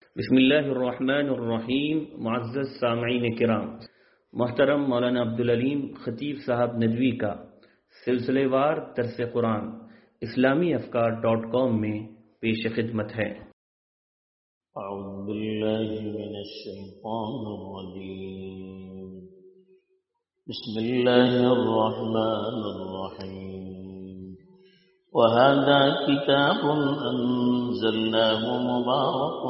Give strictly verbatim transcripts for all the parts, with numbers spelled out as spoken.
بسم اللہ الرحمن الرحیم. معزز سامعین کرام، محترم مولانا عبدالعلیم خطیب صاحب ندوی کا سلسلے وار درس قرآن اسلامی افکار ڈاٹ کام میں پیش خدمت ہے. اعوذ باللہ من الشیطان الرجیم. بسم اللہ الرحمن الرحیم. وهذا كتاب أنزلناه مبارك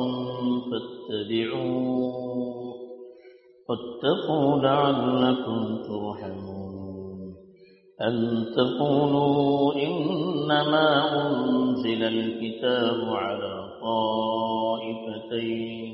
فاتبعوه واتقوا لعلكم ترحمون. أن تقولوا إنما أنزل الكتاب على طائفتين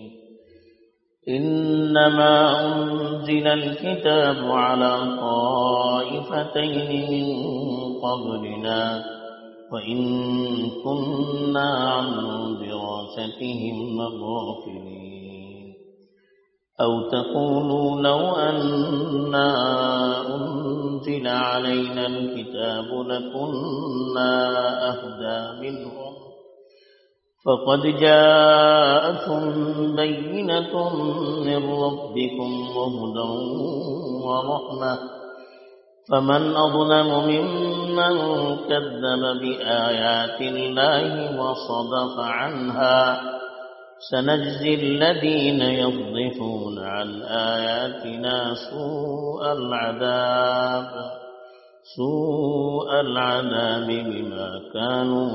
إنما أنزل الكتاب على طائفتين من قبلنا وَإِن كُنَّا عَن دِرَاسَتِهِمْ لَغَافِلِينَ. أَوْ تَقُولُوا لَوْ أَنَّا أُنزِلَ عَلَيْنَا الْكِتَابُ لَكُنَّا أَهْدَىٰ مِنْهُمْ فَقَدْ جَاءَكُم بَيِّنَةٌ مِّن رَّبِّكُمْ وَهُدًى وَرَحْمَةٌ فمن أظلم ممن كذب بآيات الله وصدف عنها سنجزي الذين يصدفون عن آياتنا سوء العذاب سوء العذاب بما كانوا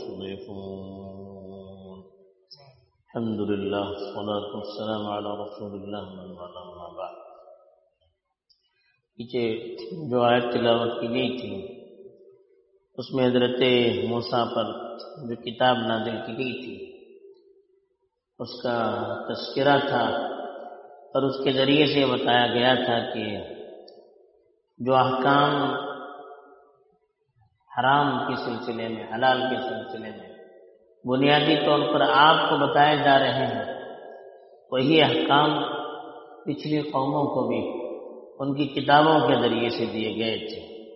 يصدفون. الحمد لله والصلاة والسلام على رسول الله من والاه ما بعد. پیچھے جو آیت تلاوت کی گئی تھی اس میں حضرت موسیٰ پر جو کتاب نازل کی گئی تھی اس کا تذکرہ تھا، اور اس کے ذریعے سے بتایا گیا تھا کہ جو احکام حرام کے سلسلے میں، حلال کے سلسلے میں بنیادی طور پر آپ کو بتائے جا رہے ہیں، وہی احکام پچھلی قوموں کو بھی ان کی کتابوں کے ذریعے سے دیے گئے تھے.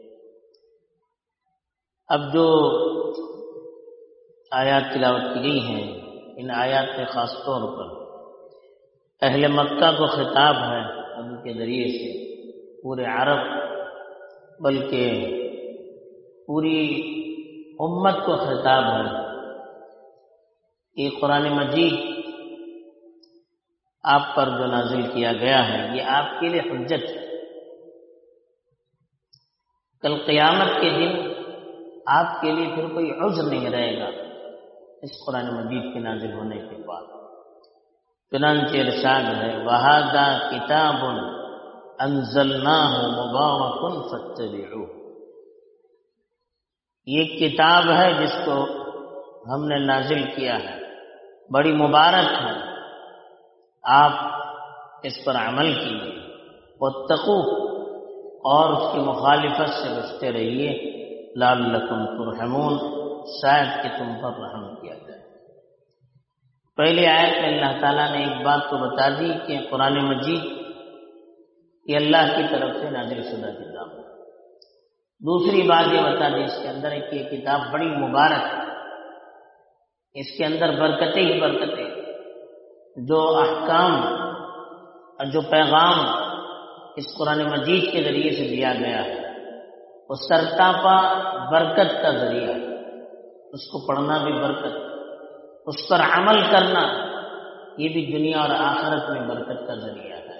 اب جو آیات تلاوت کی گئی ہیں، ان آیات میں خاص طور پر اہل مکہ کو خطاب ہے، ان کے ذریعے سے پورے عرب بلکہ پوری امت کو خطاب ہے. یہ قرآن مجید آپ پر جو نازل کیا گیا ہے یہ آپ کے لیے حجت ہے. کل قیامت کے دن آپ کے لیے پھر کوئی عذر نہیں رہے گا اس قرآن مجید کے نازل ہونے کے بعد. چنانچہ ارشاد ہے وَهَذَا كِتَابٌ أَنزَلْنَاهُ مُبَارَكٌ فَاتَّبِعُوهُ. یہ کتاب ہے جس کو ہم نے نازل کیا ہے، بڑی مبارک ہے، آپ اس پر عمل کیجیے. وَاتَّقُوهُ، اور اس کی مخالفت سے بچتے رہیے. لعلکم ترحمون، شاید کہ تم پر رحم کیا جائے. پہلی آیت میں اللہ تعالیٰ نے ایک بات تو بتا دی کہ قرآن مجید یہ اللہ کی طرف سے نازل شدہ کتاب ہے. دوسری بات یہ بتا دی اس کے اندر ہے کہ یہ کتاب بڑی مبارک ہے، اس کے اندر برکتیں ہی برکتیں. جو احکام اور جو پیغام اس قرآن مجید کے ذریعے سے دیا گیا ہے وہ سرتاپا برکت کا ذریعہ ہے. اس کو پڑھنا بھی برکت، اس پر عمل کرنا یہ بھی دنیا اور آخرت میں برکت کا ذریعہ ہے.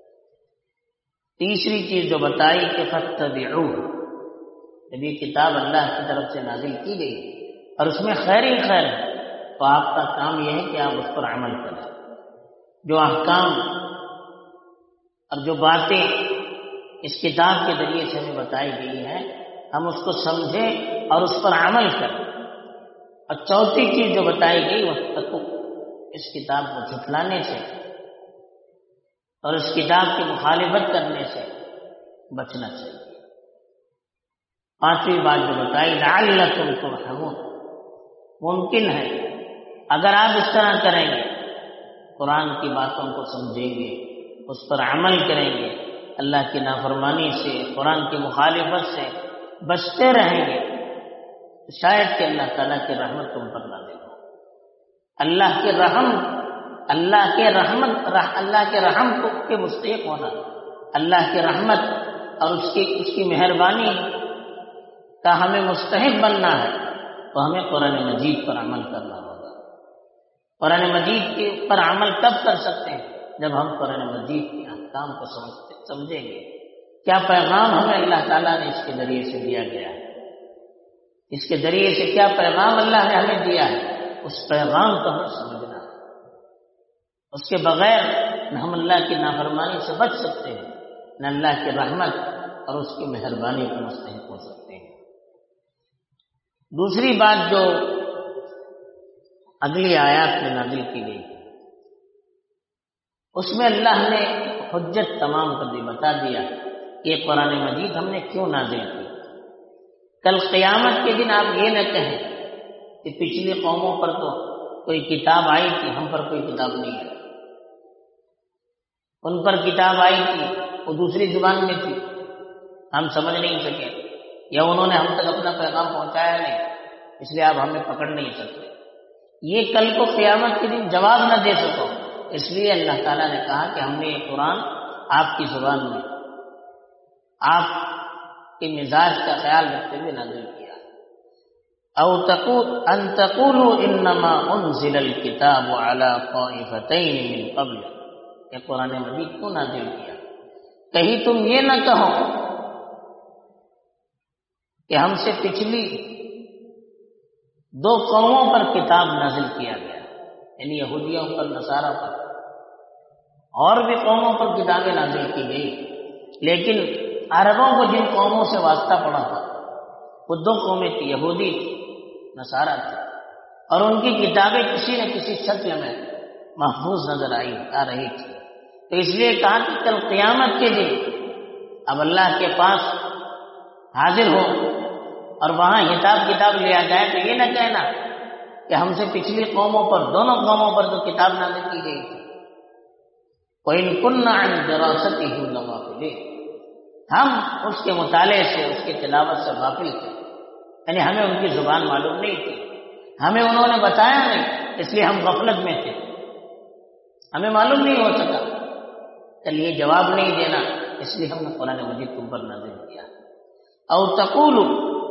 تیسری چیز جو بتائی کہ فاتبعوہ، جب یہ کتاب اللہ کی طرف سے نازل کی گئی اور اس میں خیر ہی خیر ہے تو آپ کا کام یہ ہے کہ آپ اس پر عمل کریں. جو احکام اور جو باتیں اس کتاب کے ذریعے سے ہمیں بتائی گئی ہیں ہم اس کو سمجھیں اور اس پر عمل کریں. اور چوتھی چیز جو بتائی گئی وہ تقو، اس کتاب کو جھٹلانے سے اور اس کتاب کی مخالفت کرنے سے بچنا چاہیے. پانچویں بات جو بتائی لعلکم ترحمون، ممکن ہے اگر آپ اس طرح کریں گے، قرآن کی باتوں کو سمجھیں گے، اس پر عمل کریں گے، اللہ کی نافرمانی سے، قرآن کی مخالفت سے بچتے رہیں گے، شاید کہ اللہ تعالیٰ کی رحمت تم پر نازل ہو. اللہ کے رحم اللہ کے رحمت رح اللہ کے رحم کو کے مستحق ہونا، اللہ کی رحمت اور اس کی اس کی مہربانی کا ہمیں مستحق بننا ہے تو ہمیں قرآن مجید پر عمل کرنا ہوگا۔ قرآن مجید کے پر عمل کب کر سکتے ہیں؟ جب ہم قرآن مجید کے احکام کو سمجھتے سمجھیں گے، کیا پیغام ہمیں اللہ تعالیٰ نے اس کے ذریعے سے دیا گیا ہے، اس کے ذریعے سے کیا پیغام اللہ نے ہمیں دیا ہے، اس پیغام کو ہمیں سمجھنا ہے۔ اس کے بغیر نہ ہم اللہ کی نافرمانی سے بچ سکتے ہیں، نہ اللہ کی رحمت اور اس کی مہربانی کو مستحق ہو سکتے ہیں۔ دوسری بات جو اگلی آیات میں نازل کی گئی اس میں اللہ نے حجت تمام کر دی، بتا دیا کہ قرآن مجید ہم نے کیوں نازل کی۔ کل قیامت کے دن آپ یہ نہ کہیں کہ پچھلی قوموں پر تو کوئی کتاب آئی تھی، ہم پر کوئی کتاب نہیں ہے، ان پر کتاب آئی تھی وہ دوسری زبان میں تھی، ہم سمجھ نہیں سکے، یا انہوں نے ہم تک اپنا پیغام پہنچایا نہیں، اس لیے آپ ہمیں پکڑ نہیں سکتے۔ یہ کل کو قیامت کے دن جواب نہ دے سکو، اس لیے اللہ تعالیٰ نے کہا کہ ہم نے یہ قرآن آپ کی زبان میں آپ کے مزاج کا خیال رکھتے ہوئے نازل کیا۔ او تقول ان تقولوا انما انزل الكتاب على طائفتين من قبل، یہ قرآن مجید کو نازل کیا، کہیں تم یہ نہ کہو کہ ہم سے پچھلی دو قوموں پر کتاب نازل کیا گیا، یعنی یہودیوں پر، نصارہ پر، اور بھی قوموں پر کتابیں نازل کی گئی، لیکن عربوں کو جن قوموں سے واسطہ پڑا تھا وہ دو قومیں تھی، یہودی تھی، نصارہ تھی، اور ان کی کتابیں کسی نہ کسی شکل میں محفوظ نظر آئی آ رہی تھی۔ تو اس لیے کہا کہ کل قیامت کے دن اب اللہ کے پاس حاضر ہو اور وہاں حساب کتاب لیا جائے تو یہ نہ کہنا کہ ہم سے پچھلی قوموں پر، دونوں قوموں پر تو کتاب نازل کی گئی تھی، وَإِن كُنَّا عَنْ دِرَاسَتِهِ لَغَافِلِينَ، ہم اس کے مطالعے سے، اس کی تلاوت سے غافل تھے، یعنی ہمیں ان کی زبان معلوم نہیں تھی، ہمیں انہوں نے بتایا نہیں، اس لیے ہم غفلت میں تھے، ہمیں معلوم نہیں ہو سکا۔ چل یہ جواب نہیں دینا، اس لیے ہم نے قرآن مجید تم پر نازل کیا۔ او تقولوا،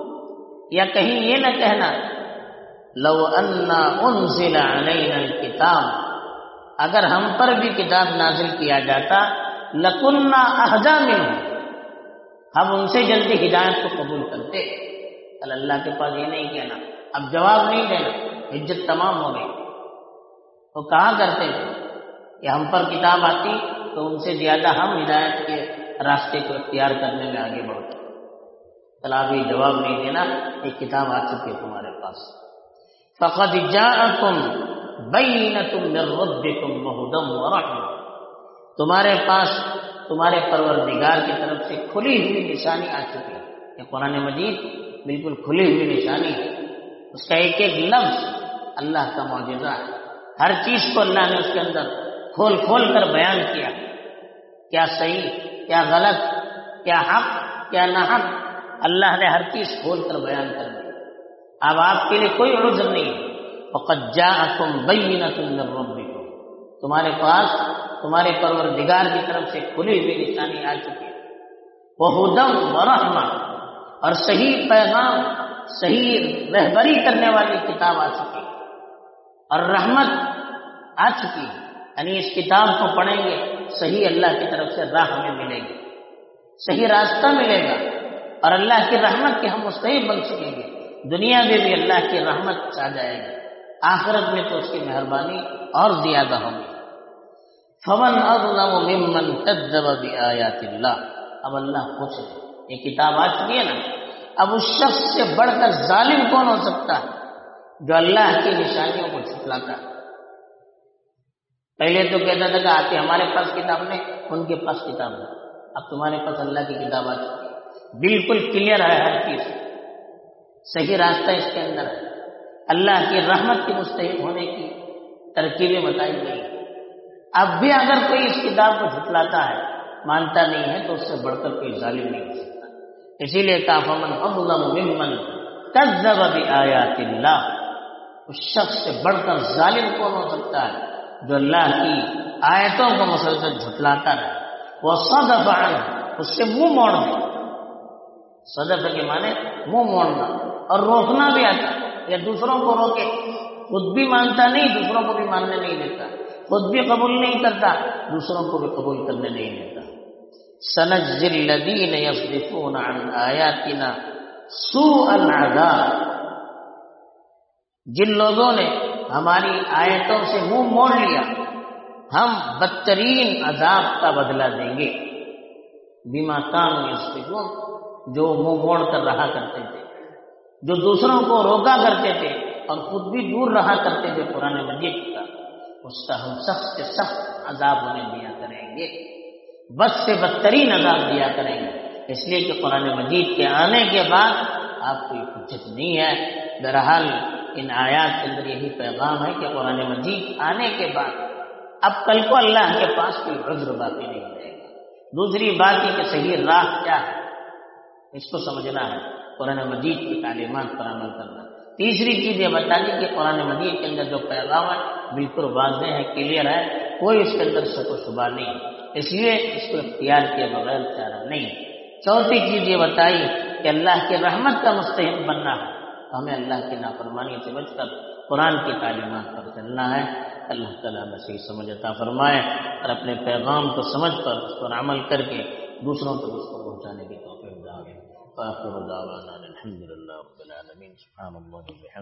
یا کہیں یہ نہ کہنا لو انا انزل علینا الکتاب، اگر ہم پر بھی کتاب نازل کیا جاتا لکننا اہدی منہ، ہم ان سے جلدی ہدایت کو قبول کرتے۔ اللہ کے پاس یہ نہیں کہنا، اب جواب نہیں دینا، حجت تمام ہو گئی۔ وہ کہا کرتے تھے کہ ہم پر کتاب آتی تو ان سے زیادہ ہم ہدایت کے راستے کو اختیار کرنے میں آگے بڑھتے۔ چل آپ یہ جواب نہیں دینا، ایک کتاب آ چکی ہے تمہارے پاس، فقد جاءکم بینۃ من ربکم وہدی ورحمۃ، تمہارے پاس تمہارے پروردگار کی طرف سے کھلی ہوئی نشانی آ چکی ہے۔ یہ قرآن مجید بالکل کھلی ہوئی نشانی ہے، اس کا ایک ایک لفظ اللہ کا معجزہ ہے، ہر چیز کو اللہ نے اس کے اندر کھول کھول کر بیان کیا، کیا صحیح، کیا غلط، کیا حق، کیا ناحق، اللہ نے ہر چیز کھول کر بیان کر دی۔ اب آپ کے لیے کوئی عذر نہیں ہے۔ وَقَدْ جَاءَكُمْ بَيِّنَةٌ مِّن رَّبِّكُمْ، تمہارے پاس تمہارے پروردگار کی طرف سے کھلی ہوئی نشانی آ چکی ہے، وَهُدًى وَرَحْمَةٌ، اور صحیح پیغام، صحیح رہبری کرنے والی کتاب آ چکی ہے، اور رحمت آ چکی ہے، یعنی اس کتاب کو پڑھیں گے صحیح اللہ کی طرف سے راہ ہمیں ملے گی، صحیح راستہ ملے گا، اور اللہ کی رحمت کے ہم مستحق بن سکیں گے، دنیا میں بھی اللہ کی رحمت آ جائے گی، آخرت میں تو اس کی مہربانی اور زیادہ ہوگی۔ فمن اظلم ممن کذب بآیات اللہ، اب اللہ پوچھ رہے، یہ کتاب آ چکی ہے نا، اب اس شخص سے بڑھ کر ظالم کون ہو سکتا ہے جو اللہ کی نشانیوں کو چھٹلاتا ہے؟ پہلے تو کہتا تھا کہ آتے ہمارے پاس کتاب نہیں، ان کے پاس کتاب ہے، اب تمہارے پاس اللہ کی کتاب آ چکی ہے، بالکل کلیئر ہے، ہر چیز صحیح راستہ اس کے اندر ہے، اللہ کی رحمت کی مستحق ہونے کی ترکیبیں بتائی گئی۔ اب بھی اگر کوئی اس کتاب کو جھٹلاتا ہے، مانتا نہیں ہے، تو اس سے بڑھ کر کوئی ظالم نہیں ہو سکتا۔ اسی لیے کہا فمن اظلم ممن کذب بآیات اللہ، اس شخص سے بڑھ کر ظالم کون ہو سکتا ہے جو اللہ کی آیتوں کو مسلسل جھٹلاتا رہے، وہ صدف عنہ، اس سے منہ موڑ دے۔ صدف کے معنی منہ موڑنا، اور روکنا بھی آتا یا دوسروں کو روکے، خود بھی مانتا نہیں، دوسروں کو بھی ماننے نہیں دیتا، خود بھی قبول نہیں کرتا، دوسروں کو بھی قبول کرنے نہیں دیتا۔ سنجزی الذین یصدفون عن آیاتنا سوء العذاب، جن لوگوں نے ہماری آیتوں سے منہ موڑ لیا ہم بدترین عذاب کا بدلہ دیں گے۔ بما کانوا یصدفون، جو منہ موڑ کر رہا کرتے تھے، جو دوسروں کو روکا کرتے تھے اور خود بھی دور رہا کرتے تھے قرآن مجید کا، اس کا ہم سخت سے سخت عذاب انہیں دیا کریں گے، بد سے بدترین عذاب دیا کریں گے، اس لیے کہ قرآن مجید کے آنے کے بعد آپ کو یہ حجت نہیں ہے۔ بہرحال ان آیات کے اندر یہی پیغام ہے کہ قرآن مجید آنے کے بعد اب کل کو اللہ کے پاس کوئی عذر باقی نہیں رہے گا۔ دوسری بات یہ کہ صحیح راہ کیا ہے، اس کو سمجھنا ہے، قرآن مجید کی تعلیمات پر عمل کرنا۔ تیسری چیز یہ بتا دی کہ قرآن مجید کے اندر جو پیغام ہے بالکل واضح ہے، کلیئر ہے، کوئی اس کے اندر شک و شبہ نہیں، اس لیے اس کو اختیار کیے بغیر چارہ نہیں۔ چوتھی چیز یہ بتائی کہ اللہ کی رحمت کا مستحق بننا ہے، ہمیں اللہ کی نافرمانی سے بچ کر قرآن کی تعلیمات پر چلنا ہے۔ اللہ تعالیٰ مسیح سمجھ عطا فرمائے اور اپنے پیغام کو سمجھ کر اس پر عمل کر کے دوسروں تک اس کو پہنچانے کی توفیق دے۔ وآخر دعوانا الحمد للہ رب العالمین۔ سبحان اللہ وبحمدہ۔